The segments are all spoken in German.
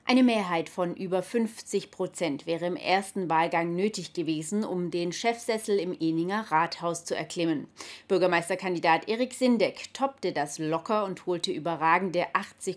Eine Mehrheit von über 50% wäre im ersten Wahlgang nötig gewesen, um den Chefsessel im Eninger Rathaus zu erklimmen. Bürgermeisterkandidat Erik Sindeck toppte das locker und holte überragende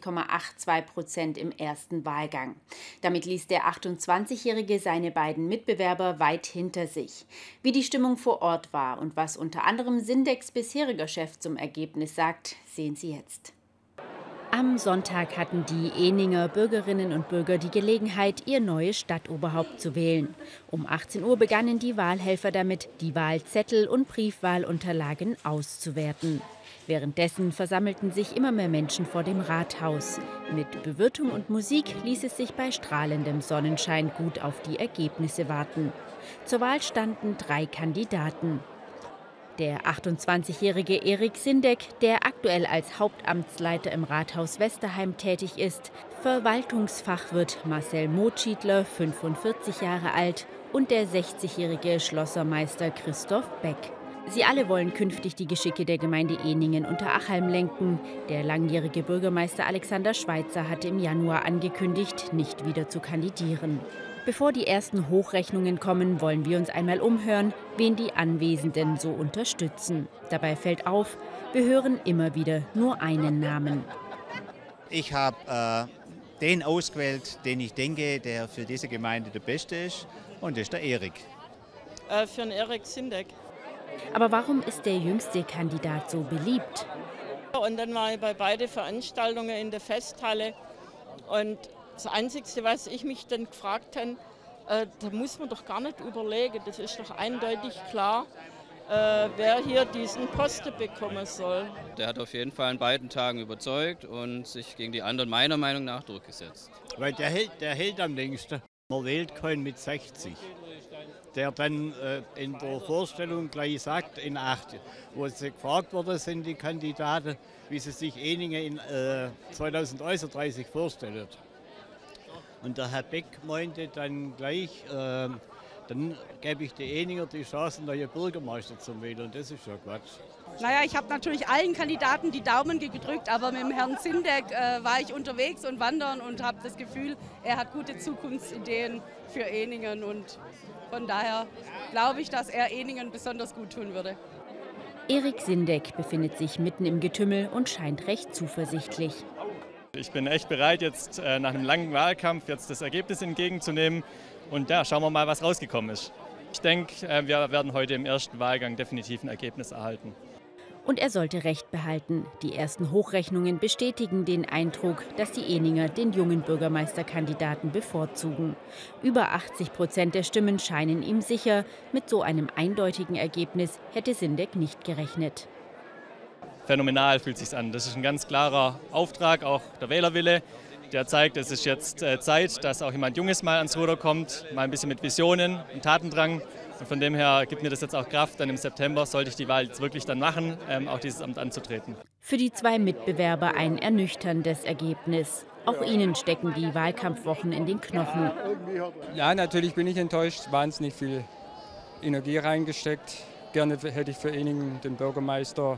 80,82% im ersten Wahlgang. Damit ließ der 28-Jährige seine beiden Mitbewerber weit hinter sich. Wie die Stimmung vor Ort war und was unter anderem Sindecks bisheriger Chef zum Ergebnis sagt, sehen Sie jetzt. Am Sonntag hatten die Eninger Bürgerinnen und Bürger die Gelegenheit, ihr neues Stadtoberhaupt zu wählen. Um 18 Uhr begannen die Wahlhelfer damit, die Wahlzettel und Briefwahlunterlagen auszuwerten. Währenddessen versammelten sich immer mehr Menschen vor dem Rathaus. Mit Bewirtung und Musik ließ es sich bei strahlendem Sonnenschein gut auf die Ergebnisse warten. Zur Wahl standen 3 Kandidaten. Der 28-jährige Erik Sindeck, der aktuell als Hauptamtsleiter im Rathaus Westerheim tätig ist, Verwaltungsfachwirt Marcel Motschidler, 45 Jahre alt, und der 60-jährige Schlossermeister Christoph Beck. Sie alle wollen künftig die Geschicke der Gemeinde Eningen unter Achalm lenken. Der langjährige Bürgermeister Alexander Schweitzer hatte im Januar angekündigt, nicht wieder zu kandidieren. Bevor die ersten Hochrechnungen kommen, wollen wir uns einmal umhören, wen die Anwesenden so unterstützen. Dabei fällt auf, wir hören immer wieder nur einen Namen. Ich habe den ausgewählt, den ich denke, der für diese Gemeinde der Beste ist, und das ist der Erik. Für den Erik Sindeck. Aber warum ist der jüngste Kandidat so beliebt? Und dann war ich bei beiden Veranstaltungen in der Festhalle. Und das Einzige, was ich mich dann gefragt habe, da muss man doch gar nicht überlegen. Das ist doch eindeutig klar, wer hier diesen Posten bekommen soll. Der hat auf jeden Fall an beiden Tagen überzeugt und sich gegen die anderen meiner Meinung nach durchgesetzt. Weil der hält am längsten. Man wählt keinen mit 60. Der dann in der Vorstellung gleich sagt, in 8, wo sie gefragt worden sind, die Kandidaten, wie sie sich Eningen in 2030 vorstellen. Und der Herr Beck meinte dann gleich, dann gebe ich den Eninger die Chance, neue Bürgermeister zu wählen. Und das ist ja Quatsch. Naja, ich habe natürlich allen Kandidaten die Daumen gedrückt, aber mit dem Herrn Sindeck war ich unterwegs und wandern und habe das Gefühl, er hat gute Zukunftsideen für Eningen. Und von daher glaube ich, dass er Eningen besonders gut tun würde. Erik Sindeck befindet sich mitten im Getümmel und scheint recht zuversichtlich. Ich bin echt bereit, jetzt nach einem langen Wahlkampf jetzt das Ergebnis entgegenzunehmen. Und ja, schauen wir mal, was rausgekommen ist. Ich denke, wir werden heute im ersten Wahlgang definitiv ein Ergebnis erhalten. Und er sollte Recht behalten. Die ersten Hochrechnungen bestätigen den Eindruck, dass die Eninger den jungen Bürgermeisterkandidaten bevorzugen. Über 80% der Stimmen scheinen ihm sicher. Mit so einem eindeutigen Ergebnis hätte Sindeck nicht gerechnet. Phänomenal fühlt es sich an. Das ist ein ganz klarer Auftrag, auch der Wählerwille. Der zeigt, es ist jetzt Zeit, dass auch jemand Junges mal ans Ruder kommt, mal ein bisschen mit Visionen und Tatendrang. Und von dem her gibt mir das jetzt auch Kraft, dann im September sollte ich die Wahl jetzt wirklich dann machen, auch dieses Amt anzutreten. Für die 2 Mitbewerber ein ernüchterndes Ergebnis. Auch ihnen stecken die Wahlkampfwochen in den Knochen. Ja, natürlich bin ich enttäuscht. Wahnsinnig viel Energie reingesteckt. Gerne hätte ich für Eningen den Bürgermeister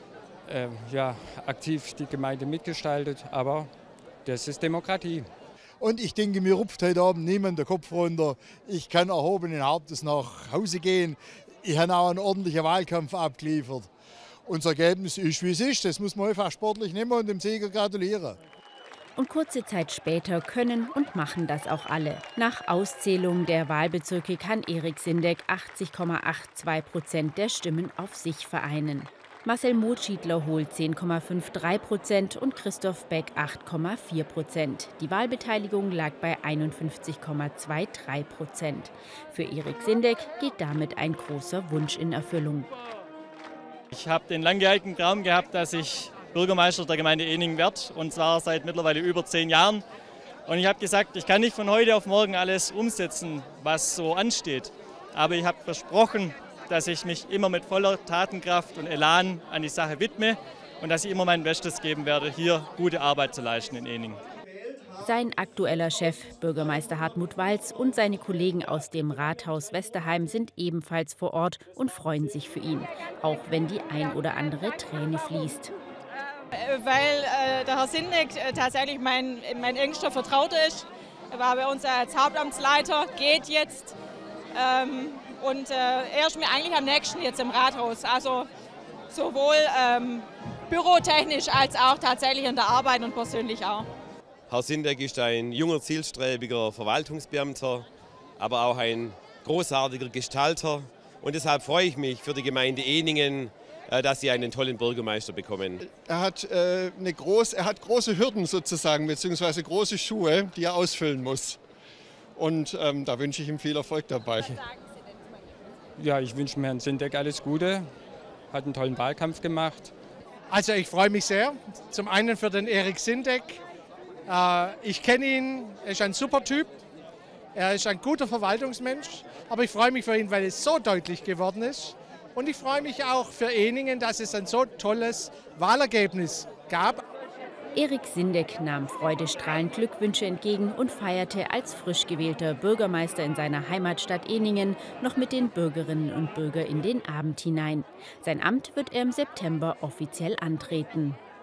aktiv die Gemeinde mitgestaltet, aber das ist Demokratie. Und ich denke, mir rupft heute Abend niemand den Kopf runter. Ich kann erhobenen Hauptes nach Hause gehen. Ich habe auch einen ordentlichen Wahlkampf abgeliefert. Unser Ergebnis ist, wie es ist. Das muss man einfach sportlich nehmen und dem Sieger gratulieren. Und kurze Zeit später können und machen das auch alle. Nach Auszählung der Wahlbezirke kann Erik Sindeck 80,82% der Stimmen auf sich vereinen. Marcel Motschidler holt 10,53% und Christoph Beck 8,4%. Die Wahlbeteiligung lag bei 51,23%. Für Erik Sindeck geht damit ein großer Wunsch in Erfüllung. Ich habe den langjährigen Traum gehabt, dass ich Bürgermeister der Gemeinde Eningen werde, und zwar seit mittlerweile über 10 Jahren. Und ich habe gesagt, ich kann nicht von heute auf morgen alles umsetzen, was so ansteht. Aber ich habe versprochen, dass ich mich immer mit voller Tatenkraft und Elan an die Sache widme und dass ich immer mein Bestes geben werde, hier gute Arbeit zu leisten in Eningen. Sein aktueller Chef, Bürgermeister Hartmut Walz, und seine Kollegen aus dem Rathaus Westerheim sind ebenfalls vor Ort und freuen sich für ihn, auch wenn die ein oder andere Träne fließt. Weil der Herr Sindeck tatsächlich mein engster Vertrauter ist. Er war bei uns als Hauptamtsleiter, geht jetzt. Und er ist mir eigentlich am nächsten jetzt im Rathaus. Also sowohl bürotechnisch als auch tatsächlich in der Arbeit und persönlich auch. Herr Sindeck ist ein junger, zielstrebiger Verwaltungsbeamter, aber auch ein großartiger Gestalter. Und deshalb freue ich mich für die Gemeinde Ehningen, dass sie einen tollen Bürgermeister bekommen. Er hat große Hürden sozusagen, beziehungsweise große Schuhe, die er ausfüllen muss. Und da wünsche ich ihm viel Erfolg dabei. Ja, ich wünsche mir Herrn Sindeck alles Gute. Hat einen tollen Wahlkampf gemacht. Also ich freue mich sehr. Zum einen für den Erik Sindeck. Ich kenne ihn, er ist ein super Typ. Er ist ein guter Verwaltungsmensch. Aber ich freue mich für ihn, weil es so deutlich geworden ist. Und ich freue mich auch für Ehningen, dass es ein so tolles Wahlergebnis gab. Erik Sindeck nahm freudestrahlend Glückwünsche entgegen und feierte als frisch gewählter Bürgermeister in seiner Heimatstadt Ehningen noch mit den Bürgerinnen und Bürgern in den Abend hinein. Sein Amt wird er im September offiziell antreten.